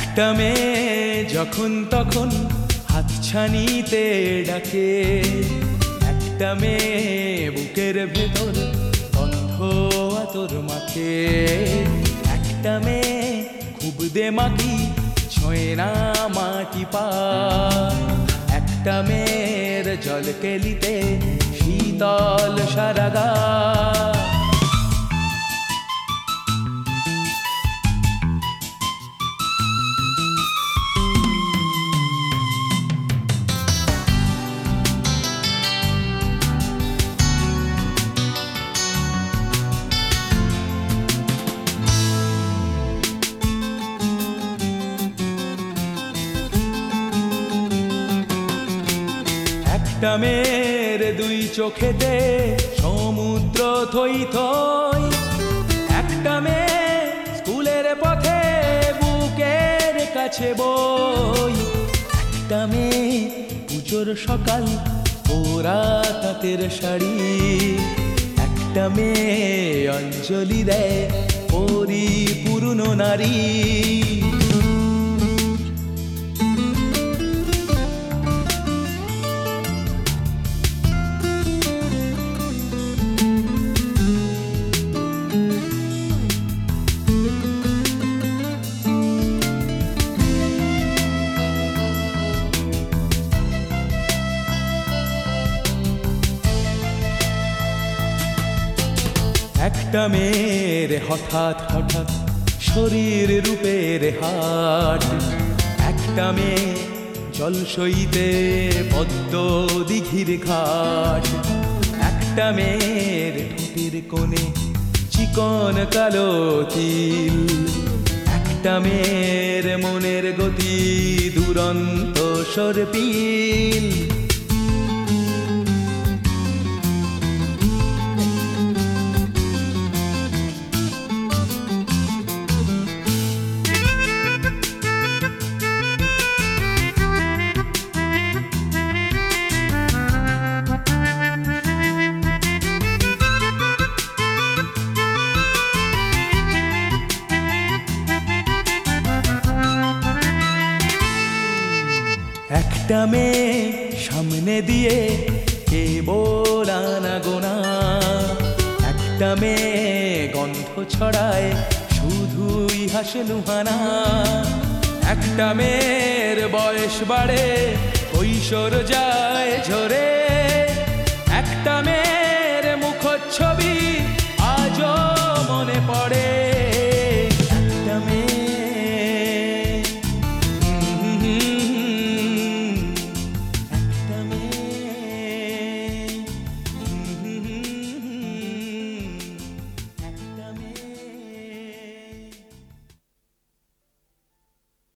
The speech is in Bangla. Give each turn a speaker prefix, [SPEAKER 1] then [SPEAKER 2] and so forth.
[SPEAKER 1] একটা মেয়ে যখন তখন হাতছানিতে ডাকে, একটা মেয়ে বুকের ভেতর গন্ধ আতর মাখে, একটা মেয়ে খুব দেমাকি ছোঁয় না মাটি পায়, একটা মেয়ের জল কেলিতে শীতল সারা গায়। একটা মেয়ের দুই চোখেতে সমুদ্র থই থই, একটা মেয়ে স্কুলের পথে বুকের কাছে বই, একটা মেয়ে পুজোর সকাল ওরা তাঁতের শাড়ি, একটা মেয়ে অঞ্জলি দেয় পরিপূর্ণ নারী। একটা মেয়ের হঠাৎ হঠাৎ শরীর রূপের হাট, একটা মেয়ে জলসইতে পদ্ম দিঘির ঘাট, একটা মেয়ের ঠোঁটের কোণে চিকন কালো তিল, একটা মেয়ের মনের গতি দুরন্ত সর্পিল। একটা মেয়ে সামনে দিয়ে কেবল আনাগোনা, একটা মেয়ে গন্ধ ছড়ায় শুধুই হাসলুহানা, একটা মেয়ের বয়স বাড়ে কৈশোর যায় ঝরে, একটা মেয়ে